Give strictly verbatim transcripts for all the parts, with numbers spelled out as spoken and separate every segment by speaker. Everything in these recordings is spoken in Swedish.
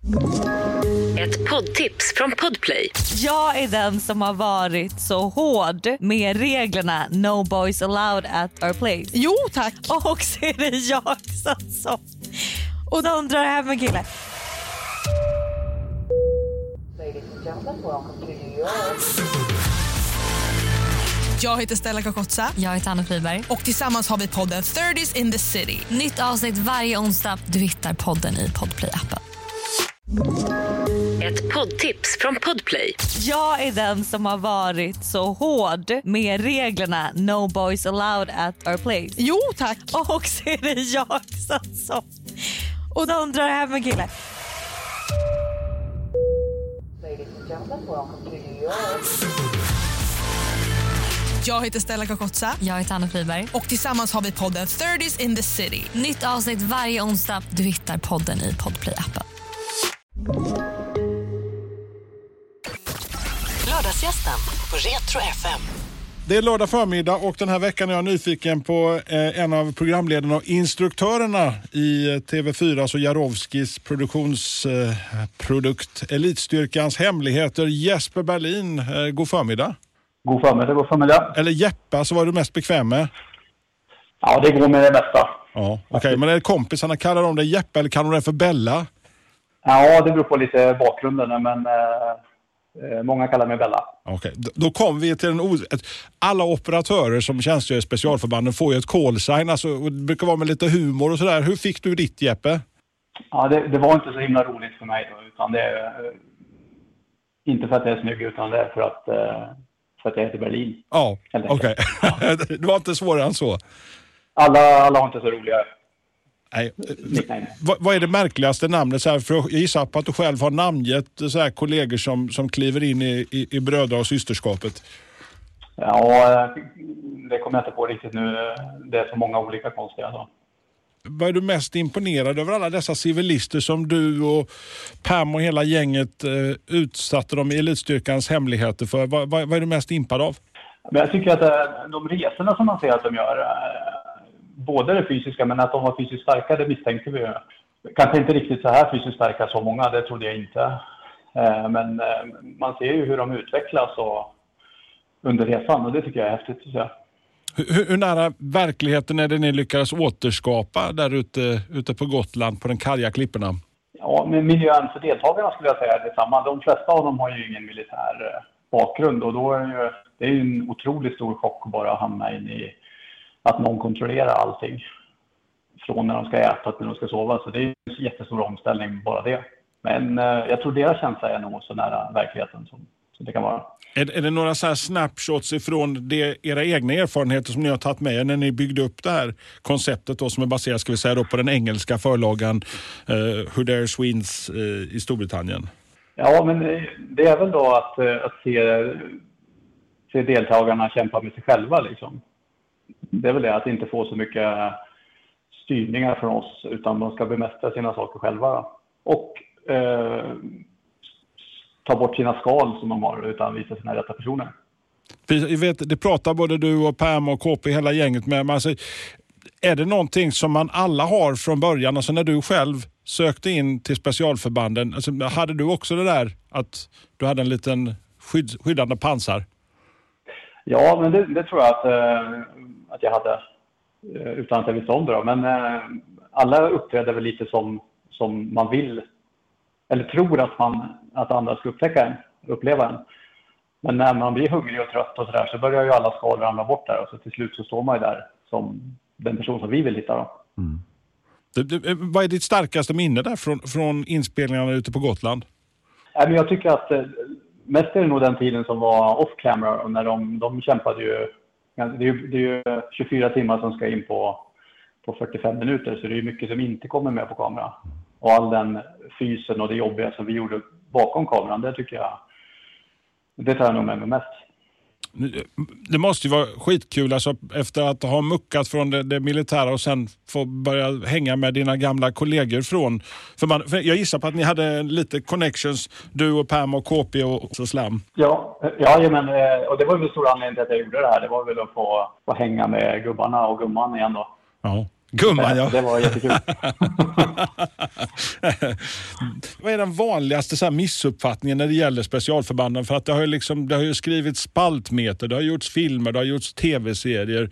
Speaker 1: Ett poddtips från Podplay.
Speaker 2: Jag är den som har varit så hård med reglerna No Boys Allowed at our place.
Speaker 3: Jo, tack.
Speaker 2: Och så är det jag som... Och de drar hem en kille.
Speaker 3: Jag heter Stella Kakotsa.
Speaker 2: Jag heter Anna Friberg.
Speaker 3: Och tillsammans har vi podden thirties in the city.
Speaker 2: Nytt avsnitt varje onsdag. Du hittar podden i Podplay-appen.
Speaker 1: Ett poddtips från Podplay.
Speaker 2: Jag är den som har varit så hård med reglerna No Boys Allowed at our place.
Speaker 3: Jo, tack.
Speaker 2: Och så är det jag som... Och de drar hem en kille.
Speaker 3: Jag heter Stella Kakotsa.
Speaker 2: Jag heter Anna Friberg.
Speaker 3: Och tillsammans har vi podden thirties in the city.
Speaker 2: Nytt avsnitt varje onsdag. Du hittar podden i Podplay-appen.
Speaker 1: Lördagsgästen på Retro F M.
Speaker 4: Det är lördag förmiddag och den här veckan är jag nyfiken på eh, en av programledarna och instruktörerna i eh, T V fyra, så Jarowskis produktionsprodukt eh, Elitstyrkans hemligheter. Jesper Berlin, eh, god förmiddag.
Speaker 5: God förmiddag, god förmiddag.
Speaker 4: Eller Jeppa, så var du mest bekväm med?
Speaker 5: Ja, det går med det mesta.
Speaker 4: Ja, okej. Okay. Men är det kompisarna, kallar de dig Jeppa eller kallar de dig för Bella?
Speaker 5: Ja, det beror på lite bakgrunden, men eh, många kallar mig Bella.
Speaker 4: Okej, okay. Då kom vi till en... O- alla operatörer som tjänstgör i specialförbanden får ju ett callsign, alltså, och det brukar vara med lite humor och sådär. Hur fick du ditt, Jeppe?
Speaker 5: Ja, det, det var inte så himla roligt för mig då, utan det är eh, inte för att jag är snygg, utan det är för att... Eh, För att jag heter Berlin.
Speaker 4: Ja, okej. Okay. Ja. Det var inte svårare än så.
Speaker 5: Alla, alla har inte så roliga.
Speaker 4: Nej. Vad, vad är det märkligaste namnet? Så här, för jag gissar på att du själv har namngett så här kollegor som, som kliver in i, i, i brödra- och systerskapet.
Speaker 5: Ja, det kommer jag inte på riktigt nu. Det är så många olika konstiga. Så.
Speaker 4: Vad är du mest imponerad över alla dessa civilister som du och Pam och hela gänget eh, utsatte dem i Elitstyrkans hemligheter för? Vad, vad, vad är du mest impad av?
Speaker 5: Men jag tycker att eh, de resorna som man ser att de gör, eh, både det fysiska, men att de var fysiskt starka, det misstänkte vi ju. Kanske inte riktigt så här fysiskt starka så många, det trodde jag inte. Eh, men eh, man ser ju hur de utvecklas och, under resan, och det tycker jag är häftigt att se.
Speaker 4: Hur, hur nära verkligheten är det ni lyckades återskapa där ute, ute på Gotland på den karga klipporna?
Speaker 5: Ja, men miljön för deltagarna skulle jag säga är detsamma. De flesta av dem har ju ingen militär bakgrund, och då är det ju, det är ju en otroligt stor chock att bara hamna in i att någon kontrollerar allting. Från när de ska äta till när de ska sova, så det är ju en jättestor omställning bara det. Men eh, jag tror deras känsla är nog så nära verkligheten som, som det kan vara.
Speaker 4: Är, är det några så här snapshots ifrån det, era egna erfarenheter som ni har tagit med er när ni byggde upp det här konceptet då, som är baserat, ska vi säga, då, på den engelska förlagan uh, Who Dare Swings uh, i Storbritannien?
Speaker 5: Ja, men det är väl då att, att se, se deltagarna kämpa med sig själva liksom. Det är väl det, att inte få så mycket styrningar från oss, utan de ska bemästra sina saker själva. Och eh, ta bort sina skal som de har, utan visa sina rätta personer.
Speaker 4: Jag vet, det pratar både du och Pam och K P, hela gänget med. Men alltså, är det någonting som man alla har från början? Alltså när du själv sökte in till specialförbanden, alltså, hade du också det där att du hade en liten skydd, skyddande pansar?
Speaker 5: Ja, men det, det tror jag att, äh, att jag hade, äh, utan att jag visste om det då. Men äh, alla uppträder väl lite som, som man vill, eller tror att, man, att andra ska upptäcka en, uppleva en. Men när man blir hungrig och trött och sådär, så börjar ju alla skal ramla bort där, och så till slut så står man ju där som den person som vi vill hitta då.
Speaker 4: Mm. Det, det, vad är ditt starkaste minne där från, från inspelningarna ute på Gotland?
Speaker 5: Ja, men jag tycker att mest är det nog den tiden som var off-camera, och när de, de kämpade ju, det är ju, det är ju tjugofyra timmar som ska in på, på fyrtiofem minuter, så det är mycket som inte kommer med på kamera. Och all den fysen och det jobbiga som vi gjorde bakom kameran, det tycker jag, det tar jag nog med mig mest.
Speaker 4: Det måste ju vara skitkul alltså, efter att ha muckat från det, det militära och sen få börja hänga med dina gamla kollegor från. För, man, för jag gissar på att ni hade lite connections, du och Pam och K P och så slam.
Speaker 5: Ja, ja men, och det var ju en stor anledning till att jag gjorde det här. Det var väl att få, få hänga med gubbarna och gumman igen då.
Speaker 4: Ja. Gumman, ja.
Speaker 5: Det var jättekul.
Speaker 4: Vad är den vanligaste så här missuppfattningen när det gäller specialförbanden? För att det har ju, liksom, det har ju skrivits spaltmeter, det har gjorts filmer, det har gjorts tv-serier.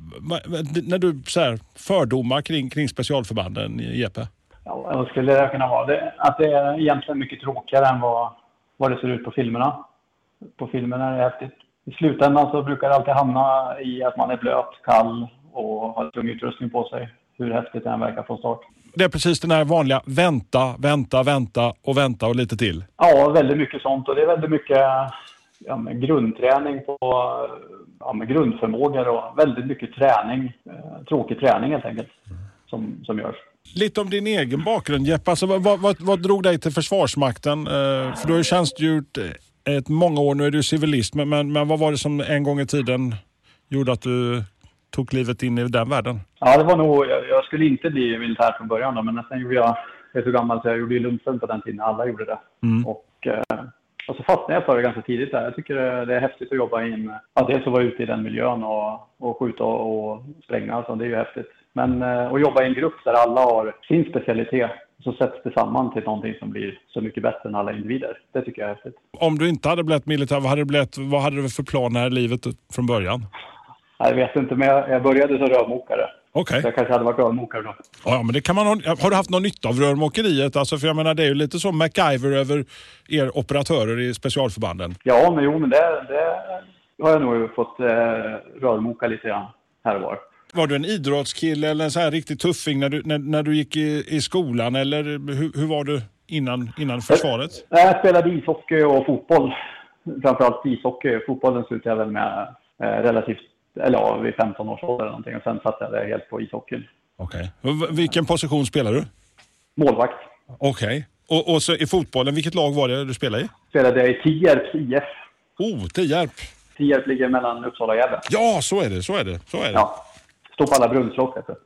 Speaker 4: När du så här, fördomar kring, kring specialförbanden, Jeppe?
Speaker 5: Ja, vad skulle det kunna vara? Det, att det är egentligen mycket tråkigare än vad, vad det ser ut på filmerna. På filmerna är det häftigt. I slutändan så brukar det alltid hamna i att man är blöt, kall och har tung utrustning på sig. Hur häftigt det än verkar från start.
Speaker 4: Det är precis den här vanliga vänta, vänta, vänta och vänta och lite till.
Speaker 5: Ja, väldigt mycket sånt. Och det är väldigt mycket ja, med grundträning på ja, med grundförmågor och väldigt mycket träning. Eh, tråkig träning helt enkelt som, som görs.
Speaker 4: Lite om din egen bakgrund, Jeppe. Alltså, vad, vad, vad drog dig till Försvarsmakten? Eh, för du har ju tjänstgjort ett många år, nu är du civilist. Men, men, men vad var det som en gång i tiden gjorde att du tog livet in i den världen?
Speaker 5: Ja, det var nog, jag, jag skulle inte bli militär från början då, men sen gjorde jag, jag är så gammal så jag gjorde ju Lundsen på den tiden, alla gjorde det. Mm. Och, eh, och så fastnade jag för det ganska tidigt där. Jag tycker det, det är häftigt att jobba in, ja, dels att vara ute i den miljön och, och skjuta och, och spränga, alltså, det är ju häftigt. Men eh, att jobba i en grupp där alla har sin specialitet, så sätts det samman till någonting som blir så mycket bättre än alla individer. Det tycker jag är häftigt. Om du inte hade blivit militär, vad hade, blivit, vad hade du för plan här i livet från början? Jag vet inte, men jag började som rörmokare.
Speaker 4: Okej.
Speaker 5: Okay. Jag kanske hade varit rörmokare då.
Speaker 4: Ja, men det kan man ha. Har du haft någon nytta av rörmokeriet? Alltså, för jag menar, det är ju lite som MacGyver över er operatörer i specialförbanden.
Speaker 5: Ja, men jo, men det, det har jag nog fått eh, rörmoka lite grann här och var.
Speaker 4: Var du en idrottskille eller en så här riktigt tuffing när du, när, när du gick i, i skolan? Eller hur, hur var du innan, innan försvaret?
Speaker 5: Jag, jag spelade ishockey och fotboll. Framförallt ishockey. Fotbollen slutade jag väl med eh, relativt, eller ja, vid femton års ålder eller någonting. Och sen satt jag där helt på ishockeyn.
Speaker 4: Okej. Okay. Vilken position spelar du?
Speaker 5: Målvakt.
Speaker 4: Okej. Okay. Och, och så i fotbollen, vilket lag var det du spelade i?
Speaker 5: Spelade i Tierp I F.
Speaker 4: Oh, Tierp.
Speaker 5: Tierp ligger mellan Uppsala och Gävle.
Speaker 4: Ja, så är det, så är det. Så är det.
Speaker 5: Ja. Stå på alla brunnslock, vet du.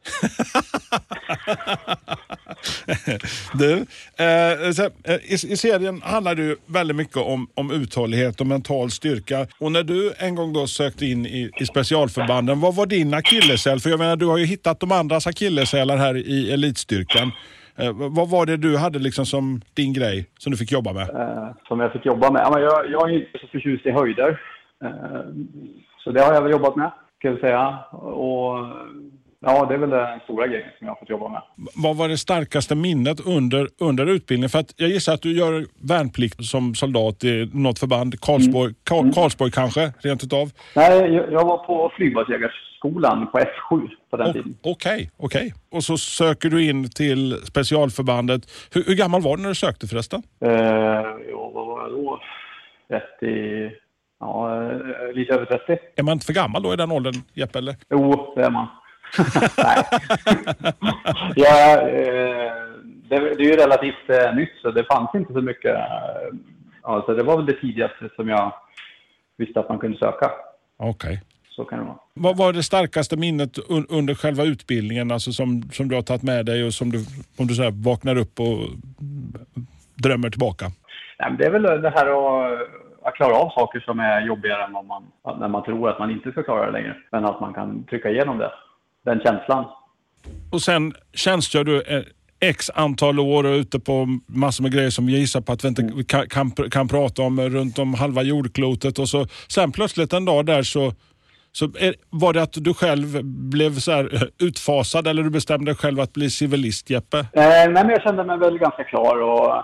Speaker 4: du, eh, så, eh, i, i serien handlar det ju väldigt mycket om, om uthållighet och mental styrka. Och när du en gång då sökte in i, i specialförbanden, vad var din akilleshäl? För jag menar, du har ju hittat de andras akilleshälar här i elitstyrkan. Eh, vad var det du hade liksom som din grej som du fick jobba med?
Speaker 5: Eh, som jag fick jobba med? Ja, men jag, jag är inte så förtjust i höjder. Eh, så det har jag väl jobbat med. Ska jag säga. Och ja, det är väl den stora grejen som jag har fått jobba med.
Speaker 4: Vad var det starkaste minnet under, under utbildningen? För att jag gissar att du gör värnplikt som soldat i något förband. Karlsborg, mm. Karl, Karlsborg kanske, rent utav?
Speaker 5: Nej, jag, jag var på flygbasjägarskolan på F sju på den oh, tiden.
Speaker 4: Okej, okay, okej. Okay. Och så söker du in till specialförbandet. Hur, hur gammal var du när du sökte förresten?
Speaker 5: Eh, ja, vad var jag då? trettio... Ja, lite över trettio.
Speaker 4: Är man inte för gammal då i den åldern, Jeppe, eller?
Speaker 5: Jo, det är man. Nej. ja, eh, det, det är ju relativt eh, nytt, så det fanns inte så mycket. Eh, alltså det var väl det tidigaste som jag visste att man kunde söka.
Speaker 4: Okej. Okay.
Speaker 5: Så kan det vara.
Speaker 4: Vad var det starkaste minnet un, under själva utbildningen, alltså som, som du har tagit med dig och som du, om du så här, vaknar upp och drömmer tillbaka?
Speaker 5: Nej, men det är väl det här att... att klara av saker som är jobbigare än vad man, när man tror att man inte ska klara det längre. Men att man kan trycka igenom det. Den känslan.
Speaker 4: Och sen tjänstgör du x antal år och ute på massor med grejer som vi gissar på att vi inte mm. kan, kan, kan prata om runt om halva jordklotet. Och så sen plötsligt en dag där så, så är, var det att du själv blev så här utfasad eller du bestämde dig själv att bli civilist, Jeppe? Eh,
Speaker 5: nej, men jag kände mig väl ganska klar och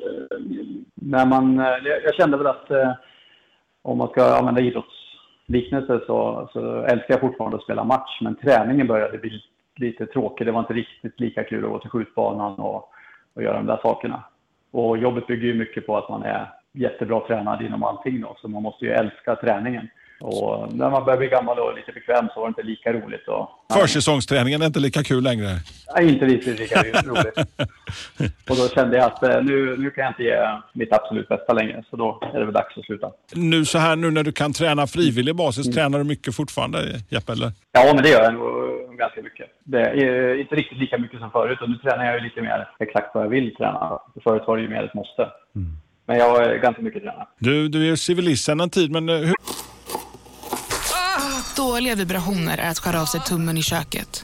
Speaker 5: när man, jag kände väl att eh, om man ska använda idrottsliknelse så, så älskar jag fortfarande att spela match. Men träningen började bli lite tråkig. Det var inte riktigt lika kul att gå till skjutbanan och, och göra de där sakerna. Och jobbet bygger ju mycket på att man är jättebra tränad inom allting då. Så man måste ju älska träningen. Och när man börjar bli gammal och lite bekväm så var det inte lika roligt. Och,
Speaker 4: försäsongsträningen är inte lika kul längre?
Speaker 5: Nej, inte riktigt lika roligt. Och då kände jag att nu, nu kan jag inte ge mitt absolut bästa längre. Så då är det väl dags att sluta.
Speaker 4: Nu så här, nu när du kan träna frivillig basis, mm. tränar du mycket fortfarande, Jeppe, eller?
Speaker 5: Ja, men det gör jag nog ganska mycket. Det är inte riktigt lika mycket som förut. Och nu tränar jag ju lite mer exakt vad jag vill träna. Förut var det ju mer ett måste. Mm. Men jag är ganska mycket tränad.
Speaker 4: Du, du är civilist sedan en tid, men hur...
Speaker 3: Dåliga vibrationer är att skära av sig tummen i köket.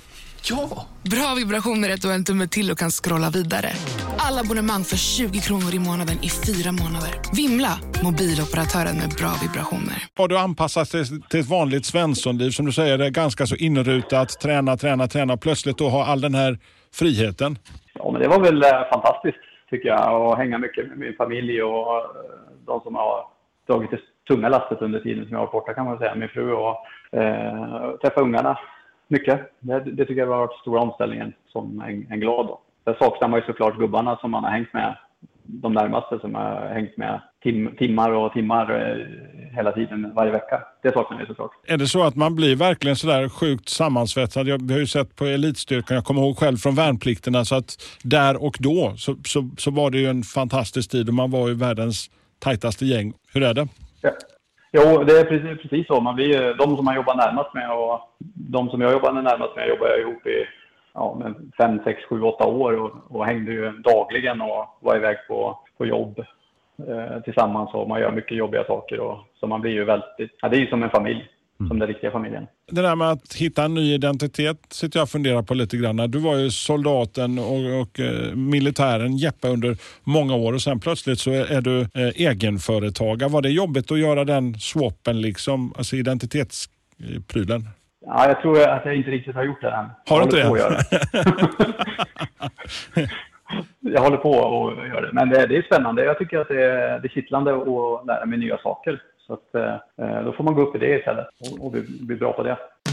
Speaker 6: Ja!
Speaker 3: Bra vibrationer är att du har en tumme till och kan scrolla vidare. Alla abonnemang för tjugo kronor i månaden i fyra månader. Vimla, mobiloperatören med bra vibrationer.
Speaker 4: Har du anpassat till, till ett vanligt svenssonliv som du säger, det är ganska så inrutat, träna, träna, träna, plötsligt då ha all den här friheten?
Speaker 5: Ja, men det var väl fantastiskt tycker jag, att hänga mycket med min familj och de som har dragit det tunga lastet under tiden som jag var borta kan man säga, min fru och eh, träffa ungarna mycket. Det, det tycker jag har varit stora omställningen som en, en glad då. Sen saknar man ju såklart gubbarna som man har hängt med, de närmaste som har hängt med tim, timmar och timmar eh, hela tiden, varje vecka. Det saknar jag såklart.
Speaker 4: Är det så att man blir verkligen sådär sjukt sammansvetsad? Jag har ju sett på elitstyrkan, jag kommer ihåg själv från värnplikterna, så att där och då så, så, så var det ju en fantastisk tid och man var ju världens tajtaste gäng. Hur är det?
Speaker 5: Ja. Jo, det är precis, precis så. Man blir, de som man jobbar närmast med och de som jag jobbar närmast med jobbar jag ihop i ja, fem, sex, sju, åtta år och, och hängde ju dagligen och var iväg på, på jobb eh, tillsammans och man gör mycket jobbiga saker och så man blir ju väldigt, ja, det är ju som en familj, mm. som den riktiga familjen.
Speaker 4: Det där med att hitta en ny identitet sitter jag och funderar på lite grann. Du var ju soldaten och, och eh, militären Jeppe under många år och sen plötsligt så är, är du eh, egenföretagare. Var det jobbigt att göra den swappen liksom, alltså identitetsprylen?
Speaker 5: Ja, jag tror att jag inte riktigt har gjort det än.
Speaker 4: Har du inte det?
Speaker 5: Jag håller på att göra det. Men det, det är spännande. Jag tycker att det är, det är kittlande att lära mig nya saker. Så att, eh, då får man gå upp i det istället och, och bli, bli bra på det.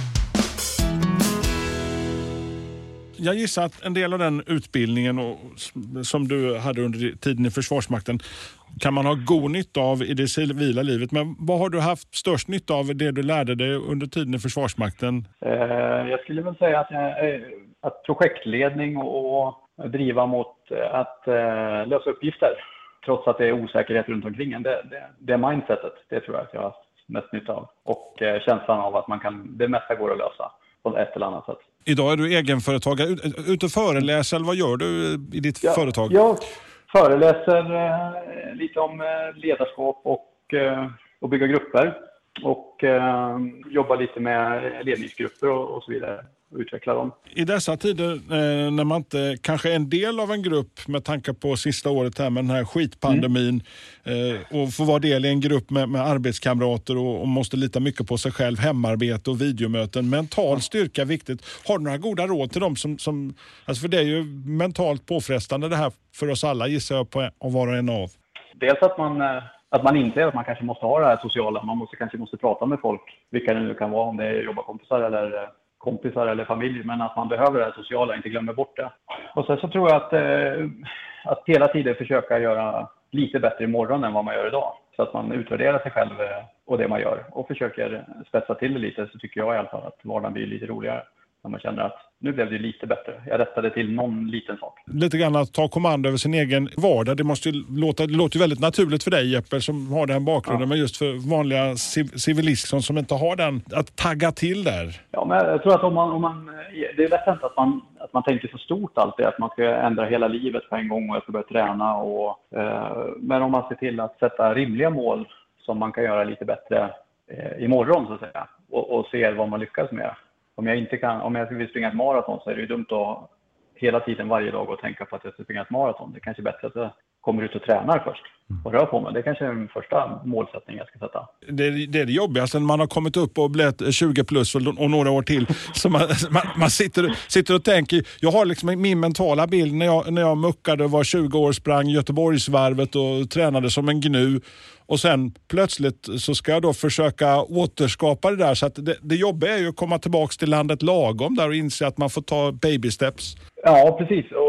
Speaker 4: Jag gissar att en del av den utbildningen och, som du hade under tiden i Försvarsmakten kan man ha god nytta av i det civila livet. Men vad har du haft störst nytta av det du lärde dig under tiden i Försvarsmakten?
Speaker 5: Eh, jag skulle väl säga att, jag, att projektledning och, och driva mot att eh, lösa uppgifter trots att det är osäkerhet runt omkring en. Det, det, det mindsetet, det tror jag att jag har mest nytta av. Och eh, känslan av att man kan, det mesta går att lösa på ett eller annat sätt.
Speaker 4: Idag är du egenföretagare. Ut och föreläser, eller vad gör du i ditt
Speaker 5: ja,
Speaker 4: företag?
Speaker 5: Jag föreläser eh, lite om eh, ledarskap och, eh, och bygga grupper. Och eh, jobbar lite med ledningsgrupper och, och så vidare. Och utveckla dem.
Speaker 4: I dessa tider eh, när man inte kanske är en del av en grupp med tanke på sista året här med den här skitpandemin mm. eh, och får vara del i en grupp med, med arbetskamrater och, och måste lita mycket på sig själv, hemarbete och videomöten. Mental styrka är viktigt. Har du några goda råd till dem som, som alltså för det är ju mentalt påfrestande det här för oss alla, gissar jag på att vara en av.
Speaker 5: Dels att man Att man inser att man kanske måste ha det här sociala. Man måste, kanske måste prata med folk, vilka det nu kan vara, om det är jobbarkompisar eller kompisar eller familj. Men att man behöver det här sociala, inte glömmer bort det. Och sen så tror jag att, eh, att hela tiden försöka göra lite bättre imorgon än vad man gör idag. Så att man utvärderar sig själv och det man gör. Och försöker spetsa till det lite, så tycker jag i alla fall att vardagen blir lite roligare. När man känner att nu blev det lite bättre. Jag rättade till någon liten sak. Lite
Speaker 4: grann att ta kommando över sin egen vardag. Det måste ju låta, det låter ju väldigt naturligt för dig, Jeppe, som har den bakgrunden. Ja. Men just för vanliga civilister som inte har den, att tagga till där.
Speaker 5: Ja, men jag tror att om man, om man det är lätt hänt att man, att man tänker så stort alltid. Att man ska ändra hela livet på en gång och jag ska börja träna. Och, eh, men om man ser till att sätta rimliga mål som man kan göra lite bättre eh, imorgon så att säga. Och, och ser vad man lyckas med. Om jag inte kan, om jag vill springa ett maraton så är det ju dumt att hela tiden varje dag och tänka på att jag ska springa ett maraton. Det är kanske bättre att jag kommer ut och tränar först och rör på mig. Det är kanske är den första målsättningen jag ska sätta.
Speaker 4: Det, det är det jobbigaste när man har kommit upp och blivit tjugo plus och, och några år till. Så man, man, man sitter, sitter och tänker, jag har liksom min mentala bild när jag, när jag muckade och var tjugo år, sprang Göteborgsvarvet och tränade som en gnu. Och sen plötsligt så ska jag då försöka återskapa det där. Så att det, det jobbiga är ju att komma tillbaka till landet lagom där och inse att man får ta baby steps.
Speaker 5: Ja, precis. Och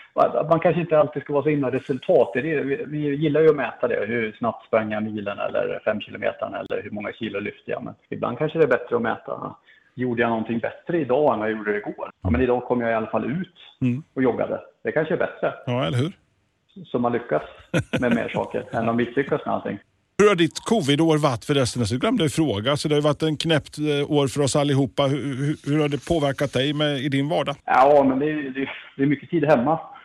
Speaker 5: man kanske inte alltid ska vara så innan resultat. Vi, vi gillar ju att mäta det. Hur snabbt sprang jag milen eller fem kilometer eller hur många kilo lyfte jag. Men ibland kanske det är bättre att mäta. Gjorde jag någonting bättre idag än vad jag gjorde igår? Ja, men idag kom jag i alla fall ut och joggade. Det kanske är bättre.
Speaker 4: Ja, eller hur?
Speaker 5: Så man lyckas med mer saker än att misslyckas med allting.
Speaker 4: Hur har ditt covid-år varit för resten? Så jag glömde jag fråga. Så det har varit en knäppt år för oss allihopa. Hur, hur, hur har det påverkat dig med, i din vardag?
Speaker 5: Ja, men det är, det är mycket tid hemma.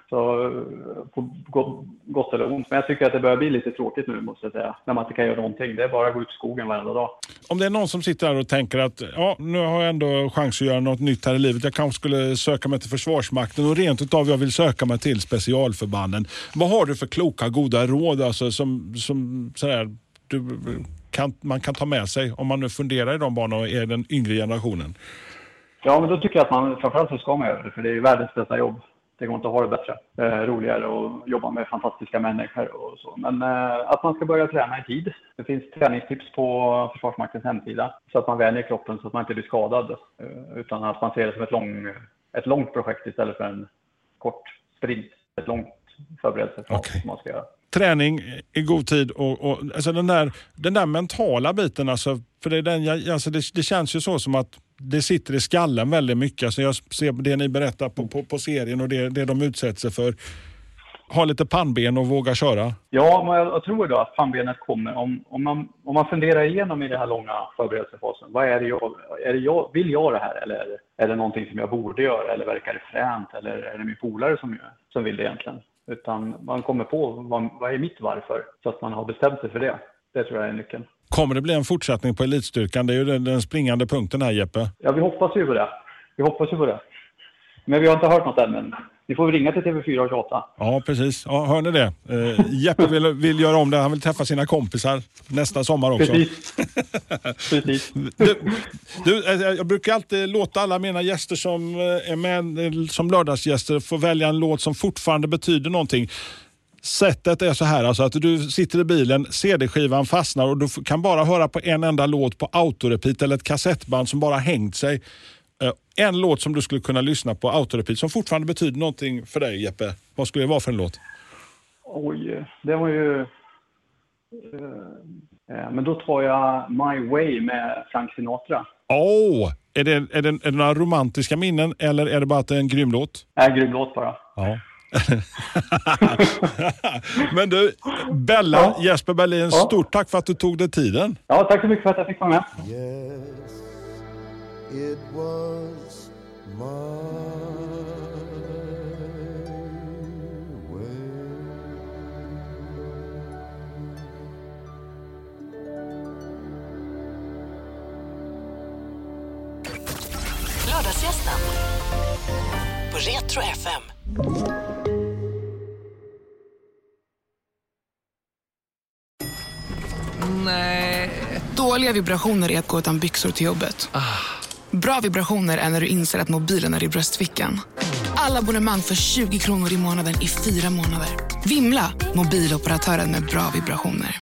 Speaker 5: Så på gott eller ont. Men jag tycker att det börjar bli lite tråkigt nu, måste jag säga. När man inte kan göra någonting. Det är bara att gå ut i skogen varenda dag.
Speaker 4: Om det är någon som sitter här och tänker att ja, nu har jag ändå chans att göra något nytt här i livet. Jag kanske skulle söka mig till Försvarsmakten och rent utav jag vill söka mig till specialförbanden. Vad har du för kloka, goda råd alltså, som, som sådär, du, kan, man kan ta med sig om man nu funderar i de barnen och är den yngre generationen?
Speaker 5: Ja, men då tycker jag att man framförallt så ska man göra det. För det är världens bästa jobb. Det går inte att ha det bättre. Eh, roligare och jobba med fantastiska människor och så. Men eh, att man ska börja träna i tid. Det finns träningstips på Försvarsmaktens hemsida. Så att man vänjer kroppen så att man inte blir skadad. Eh, utan att man ser det som ett, lång, ett långt projekt istället för en kort sprint. Ett långt förberedelsefas
Speaker 4: okay.
Speaker 5: som man ska göra.
Speaker 4: Träning i god tid och, och alltså den, där, den där mentala biten. Alltså, för det, är den, alltså det, det känns ju så som att det sitter i skallen väldigt mycket. Alltså jag ser det ni berättar på, på, på serien och det, det de utsätter sig för. Ha lite pannben och våga köra.
Speaker 5: Ja, men jag, jag tror då att pannbenet kommer. Om, om, man, om man funderar igenom i den här långa förberedelsefasen. Vad är det jag, är det jag, vill jag det här? Eller är det, är det någonting som jag borde göra? Eller verkar det fränt? Eller är det min polare som, som vill det egentligen? Utan man kommer på vad, vad är mitt varför? Så att man har bestämt sig för det. Det tror jag är nyckeln. Kommer
Speaker 4: det bli en fortsättning på elitstyrkan? Det är ju den, den springande punkten här, Jeppe.
Speaker 5: Ja, vi hoppas ju på det. Vi hoppas ju på det. Men vi har inte hört något än, men ni får ringa till T V fyra och tjata.
Speaker 4: Ja, precis. Ja, hör ni det? Eh, Jeppe vill, vill göra om det. Han vill träffa sina kompisar nästa sommar också.
Speaker 5: Precis. Precis.
Speaker 4: Du, du, jag brukar alltid låta alla mina gäster som är med som lördagsgäster få välja en låt som fortfarande betyder någonting. Sättet är så här alltså att du sitter i bilen, C D-skivan fastnar och du kan bara höra på en enda låt på autorepeat eller ett kassettband som bara hängt sig. En låt som du skulle kunna lyssna på autorepeat som fortfarande betyder någonting för dig, Jeppe. Vad skulle det vara för en låt?
Speaker 5: Oj, det var ju... Uh, men då tar jag My Way med Frank Sinatra.
Speaker 4: Åh! Oh, är, det, är, det, är det några romantiska minnen eller är det bara att det är en grym låt?
Speaker 5: Nej, grym låt bara.
Speaker 4: Ja. Men du, Bella, ja. Jesper Berlin, ja. Stort tack för att du tog dig tiden.
Speaker 5: Ja, tack så mycket för att jag fick vara med.
Speaker 6: Yes, it was my way.
Speaker 1: Lördagsgästen på Retro F M.
Speaker 3: Nej. Dåliga vibrationer är att gå utan byxor till jobbet. Ah. Bra vibrationer är när du inser att mobilen är i bröstfickan. Alla abonnemang för tjugo kronor i månaden i fyra månader. Vimla, mobiloperatören med bra vibrationer.